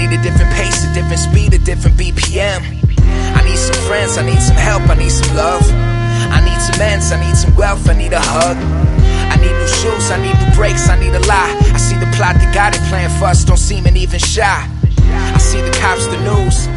need a different pace, a different speed, a different BPM. I need some friends, I need some help, I need some love. I need some ends, I need some wealth, I need a hug. I need new shoes, I need new brakes, I need a lie. I see the plot that got it, playing for us, don't seem even shy. I see the cops, the news,